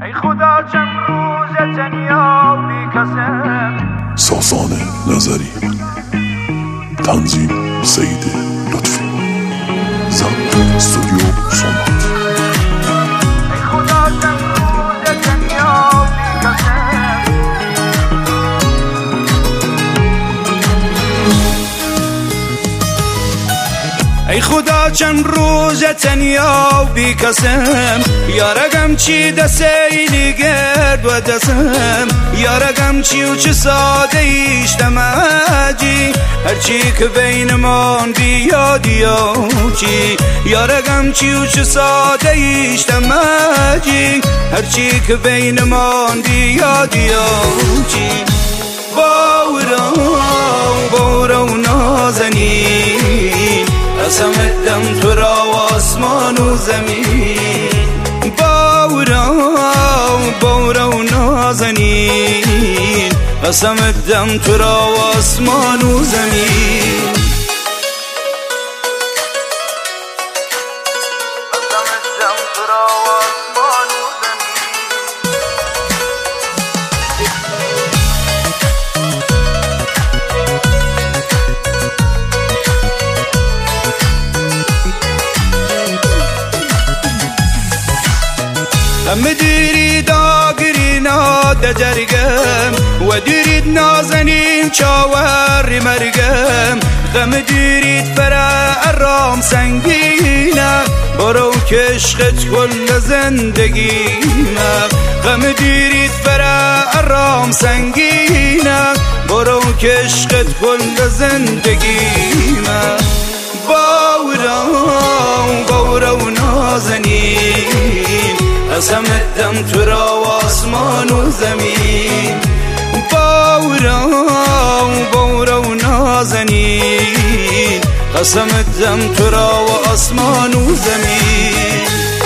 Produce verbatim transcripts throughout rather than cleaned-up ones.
ای خدا چند روز تنیا و بی کسم. ساسان نظری، تنظیم سید لطفی، ضبط استودیو سومات. ای خدا چند روز تنیا و بی کسم. ای خدا چند روز تنیا و بی کسم. یارگم چی دسیلی گرد و دسم. یارگم چی و چه ساده ایش دمجی. هرچی که بین من بیادی و چی. یارگم چی و چه ساده ایش دمجی. هرچی که بین من بیادی و چی. باورا باورا و نازنین قسم دم تو را و آسمان و زمین. باورا باورا و نازنین قسم دم تو را و آسمان و زمین. قسم دم تو را و آسمان و زمین. غم دیری داگری ناد جرگم و دیرید نازنین چاور مرگم. غم دیرید فرا ارام سنگینم برو کشقت کل زندگینم. غم دیرید فرا ارام سنگینم برو کشقت کل زندگینم. باورا باورا و نازنین قسم دم تو را و آسمان و زمین. باورا باورا و نازنین قسم دم تو را و آسمان و زمین.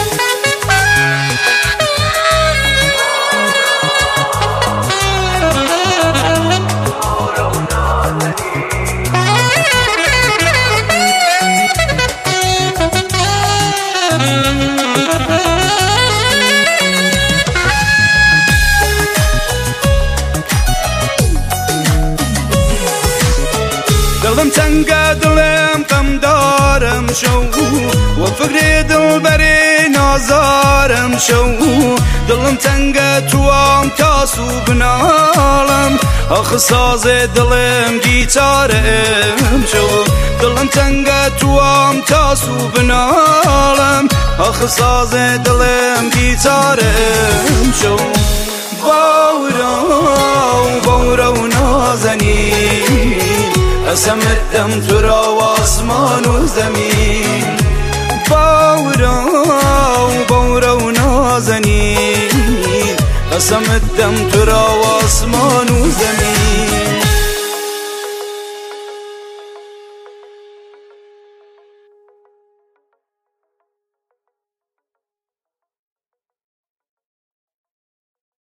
دلم تنگه دلم غم دارم شو و فکر دل بری نازارم شو. دلم تنگه توام تاسو بنالم آخ ساز دلم گیتارم شو. دلم تنگه توام تاسو بنالم آخ ساز دلم گیتارم شو. باورا باورا و نازنین قسم دم تو را و آسمان و زمین. باورا باورا و نازنین قسم دم تو را و آسمان و زمین.